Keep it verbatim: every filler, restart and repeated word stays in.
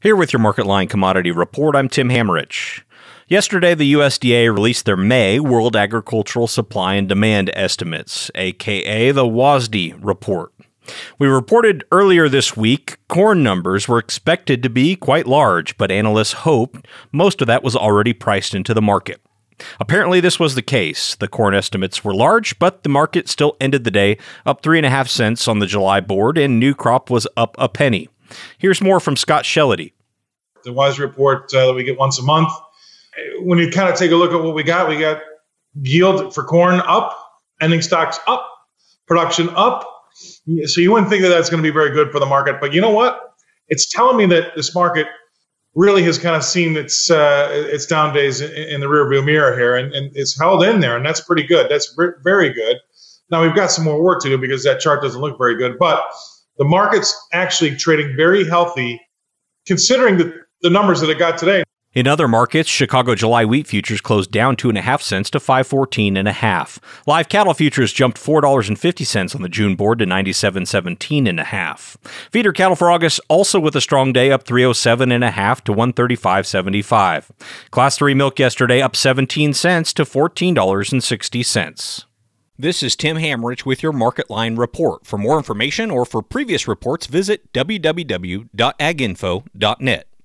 Here with your Market Line Commodity Report, I'm Tim Hammerich. Yesterday, the U S D A released their May World Agricultural Supply and Demand Estimates, aka the W A S D report. We reported earlier this week corn numbers were expected to be quite large, but analysts hoped most of that was already priced into the market. Apparently, this was the case. The corn estimates were large, but the market still ended the day up three and a half cents on the July board, and new crop was up a penny. Here's more from Scott Shellady. The W A S D report uh, that we get once a month. When you kind of take a look at what we got, we got yield for corn up, ending stocks up, production up. So you wouldn't think that that's going to be very good for the market. But you know what? It's telling me that this market really has kind of seen its uh, its down days in, in the rearview mirror here, and, and it's held in there, and that's pretty good. That's re- very good. Now, we've got some more work to do because that chart doesn't look very good. But the market's actually trading very healthy, considering the, the numbers that it got today. In other markets, Chicago July wheat futures closed down two and a half cents to five fourteen and a half. Live cattle futures jumped four dollars and fifty cents on the June board to ninety-seven seventeen and a half. Feeder cattle for August also with a strong day, up three oh seven and a half to one thirty-five seventy-five. Class three milk yesterday up seventeen cents to fourteen dollars and sixty cents. This is Tim Hammerich with your Market Line report. For more information or for previous reports, visit w w w dot ag info dot net.